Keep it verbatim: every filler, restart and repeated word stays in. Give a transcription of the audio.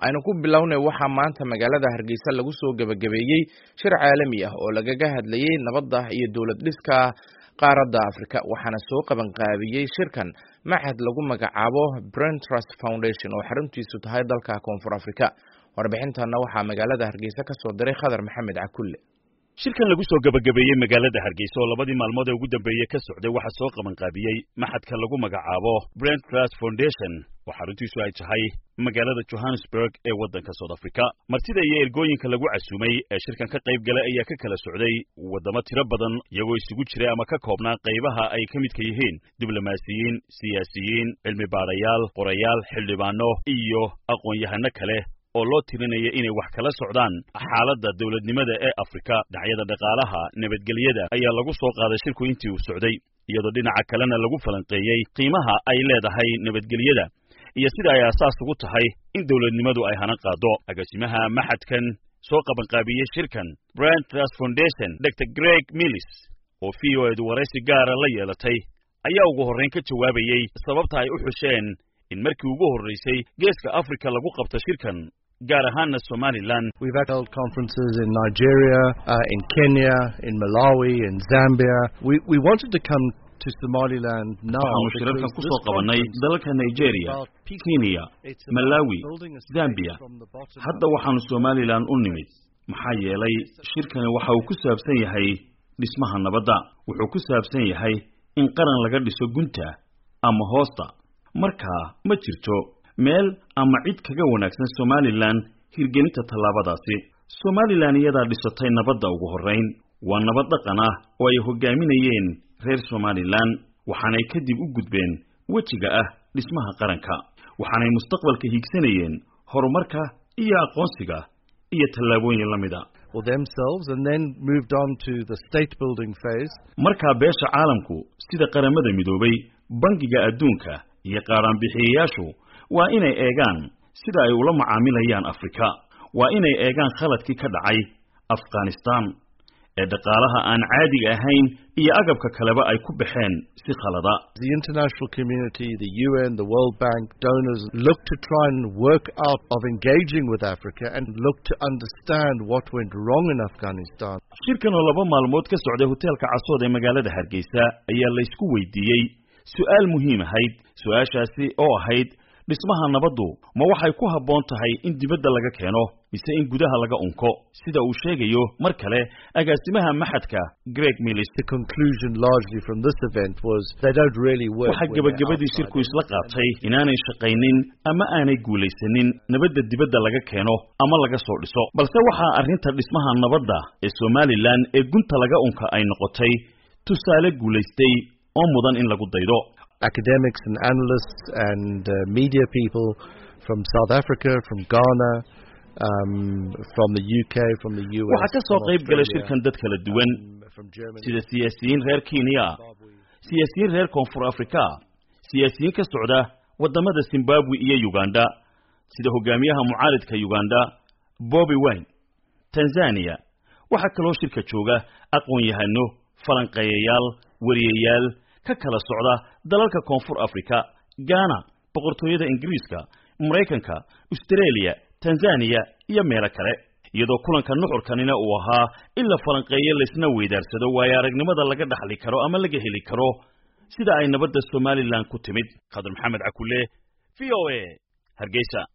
aynu ku bilownay waxaa maanta magaalada Hargeysa lagu soo gabagabeeyay shir caalami ah oo lagaga hadlayay nabadda iyo dawlad dhiska qaaradda Afrika waxaana soo qaban qaabiyay shirkan maxad lagu magacaabo Brain Trust Foundation oo xaruntiisu tahay dalka Koonfur Afrika warbixintana waxaa magaalada Hargeysa ka soo diray Khadar Maxamed Cakulle shirkan lagu soo gabagabeeyay magaalada Hargeysa oo labadii maalmood ee ugu dambeeyay ka socday waxa soo qaban qaabiyay maxadka lagu magacaabo Brain Trust Foundation oo xaruntiisu ay tahay magaalada Johannesburg ee waddanka South Africa martida iyo ergooyinka lagu casuumay ee shirkan ka qayb galay ayaa ka kala socday wadamo tiro badan iyagoo isugu jiray ama ka koobnaa qaybaha ay ka mid ka yihiin diblomaasiyiin siyaasiyiin cilmi baarayaal qorayaal xildhibaano iyo aqoon-yahano kale oo loo tirinaya inay wax kala socdaan xaaladda dawladnimada ee Afrika dhinacyada dhaqaalaha nabadgelyada ayaa lagu soo qaaday shirku intii uu socday iyadoo dhinaca kalena lagu falanqeeyay qiimaha ay leedahay nabadgelyada iyo sida ay asaas ugu tahay in dawladnimadu ay hana qaado agaasimaha maxadkan soo qaban qaabiyay shirkan Brain Trust Foundation Doctor Greg Mills oo V O A du waraysi gaara la yeelatay ayaa ugu horreyn ka jawaabayay sababta ay u xusheen in markii ugu horreysay geeska Afrika lagu qabto shirkan gaar ahaan Somaliland. We've held conferences in Nigeria, uh, in Kenya, in Malawi, in Zambia. We we wanted to come to Somaliland now. Waxaanu shirarkan ku soo qabanay dalalka Nigeria, Kenya, Malawi, Zambia. Hadda waxaanu Somaliland u nimid maxaa yeelay shirkan waxa uu ku saabsan yahay dhismaha nabadda. Wuxuu ku saabsan yahay in qaran laga dhiso gunta ama hoosta. marka ma jirto meel ama cid kaga wanaagsan Somaliland hirgelinta tallaabadaasi. Somaliland iyada dhisatay nabadda ugu horeyn waa nabad dhaqan ah oo ay hogaaminayeen reer Somaliland waxaanay kadib u gudbeen wajiga ah dhismaha qaranka waxaanay mustaqbalka higsanayeen horumarka iyo aqoonsiga iyo tallaabooyin lamida for themselves and then moved on to the state building phase. marka beesha caalamku sida qaramada midoobay bangiga adduunka iyo qaran bixiyayaashu waa inay eegaan sida ay ula macaamilayaan Afrika waa inay eegaan khaladkii ka dhacay Afghanistan ee dhaqaalaha aan caadiga ahayn iyo agabka kaleba ay ku baxeen si khalada. The international community, the U N, the World Bank, donors look to try and work out of engaging with Africa and look to understand what went wrong in Afghanistan. shirkan oo laba maalmood ka socday hotelka Casood ee magaalada Hargeysa ayaa la isku weydiiyay su'aal muhiim ahayd su'aashaasi oo ahayd dhismaha nabaddu ma waxay ku habboon tahay in dibadda laga keeno mise in gudaha laga unko sida uu sheegayo mar kale agaasimaha maxadka Greg Mills. The conclusion largely from this event was they don't really work. waxa gabagabadii shirku isla qaatay inaanay shaqaynin ama aanay guulaysanin nabadda dibadda laga keeno ama laga soo dhiso balse waxa arrinta dhismaha nabadda ee Somaliland ee gunta laga unka ay noqotay tusaale guulaystay oo mudan in lagu daydo. Academics and analysts and uh, media people from South Africa, from Ghana, um, from the U K, from the U S. waxa ka soo qayb galay shirkan dad kala duwan sida siyaasiyiin reer Kenya, siyaasiyiin reer Koonfur Afrika, siyaasiyiin ka socda wadamada Zimbabwe iyo Uganda, sida hogaamiyaha mucaaradka Uganda Bobi Wine, Tanzania. waxa kaloo shirka jooga aqoon-yahano, falanqeeyayaal, wariyayaal ka kala socda dalalka Koonfur Afrika, Ghana, boqortooyada Ingiriiska, Mareykanka, Australia, Tanzania iyo meelo kale iyadoo kulanka nuxurkanina uu ahaa illa falanqeeyo leesna weydaarsado waaya aragnimada laga dhaxli karo ama laga heli karo sida ay nabadda Somaliland ku timid. Khadar Maxamed Cakulle, V O A, Hargeysa.